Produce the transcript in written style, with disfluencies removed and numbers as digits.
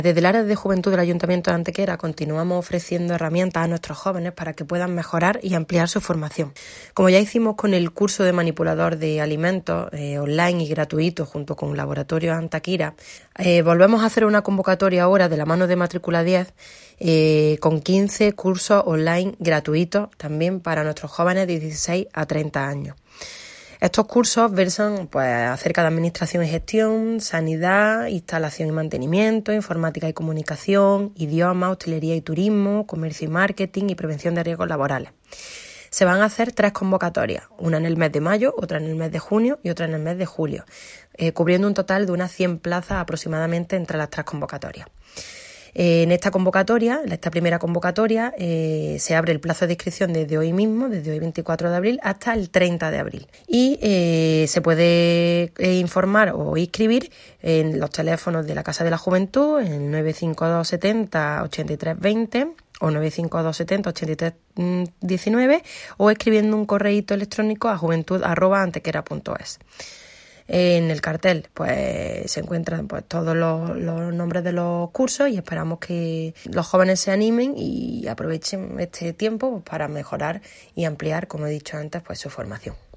Desde el área de juventud del Ayuntamiento de Antequera continuamos ofreciendo herramientas a nuestros jóvenes para que puedan mejorar y ampliar su formación. Como ya hicimos con el curso de manipulador de alimentos online y gratuito junto con Laboratorio Antequera, volvemos a hacer una convocatoria ahora de la mano de Matrícula 10 con 15 cursos online gratuitos también para nuestros jóvenes de 16 a 30 años. Estos cursos versan acerca de administración y gestión, sanidad, instalación y mantenimiento, informática y comunicación, idioma, hostelería y turismo, comercio y marketing y prevención de riesgos laborales. Se van a hacer 3 convocatorias, una en el mes de mayo, otra en el mes de junio y otra en el mes de julio, cubriendo un total de unas 100 plazas aproximadamente entre las 3 convocatorias. En esta primera convocatoria, se abre el plazo de inscripción desde hoy mismo, desde hoy 24 de abril hasta el 30 de abril. Y se puede informar o inscribir en los teléfonos de la Casa de la Juventud, en 952 70 83 20 o 952 70 83 19 o escribiendo un correíto electrónico a juventud@antequera.es. En el cartel se encuentran todos los nombres de los cursos y esperamos que los jóvenes se animen y aprovechen este tiempo para mejorar y ampliar, como he dicho antes, su formación.